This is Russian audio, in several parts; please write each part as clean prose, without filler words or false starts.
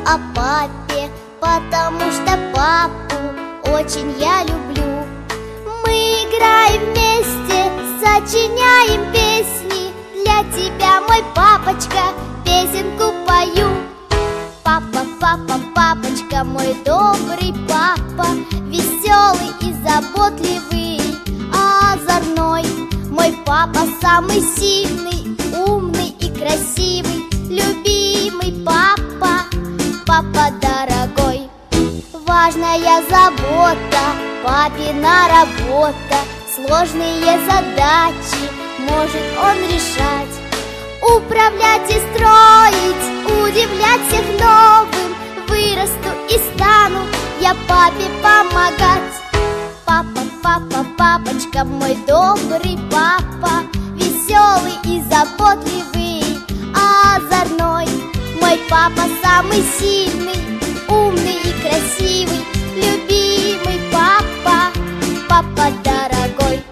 о папе, потому что папу очень я люблю. Мы играем вместе, сочиняем песни. Для тебя, мой папочка, песенку пою. Папа, папа, папочка, мой добрый папа, веселый и заботливый, озорной. Мой папа самый сильный, умный и красивый, любимый папа, папа дорогой. Важная забота, папина работа, сложные задачи может он решать, управлять и строить, удивлять всех новым. Вырасту и стану я папе помогать. Папа, папа, папочка, мой добрый папа, веселый и заботливый, озорной. Мой папа самый сильный, умный и красивый, любимый папа, папа дорогой.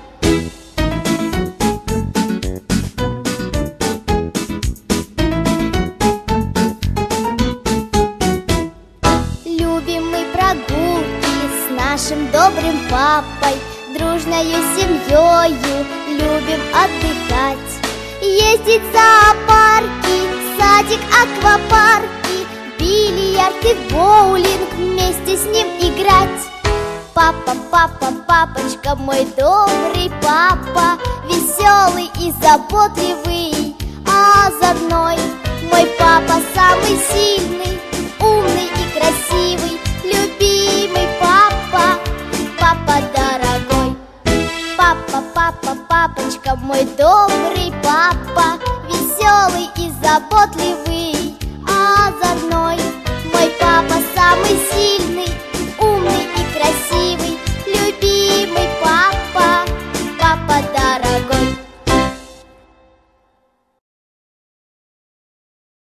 Любим мы прогулки с нашим добрым папой, дружною семьёю любим отдыхать. Ездить в зоопарки, в садик, аквапарки, в бильярд и в боулинг вместе с ним играть. Папа, папа, папочка, мой добрый папа, веселый и заботливый, озорной. Мой папа самый сильный, умный и красивый, любимый папа, папа дорогой. Папа, папа, папочка, мой добрый папа, веселый и заботливый,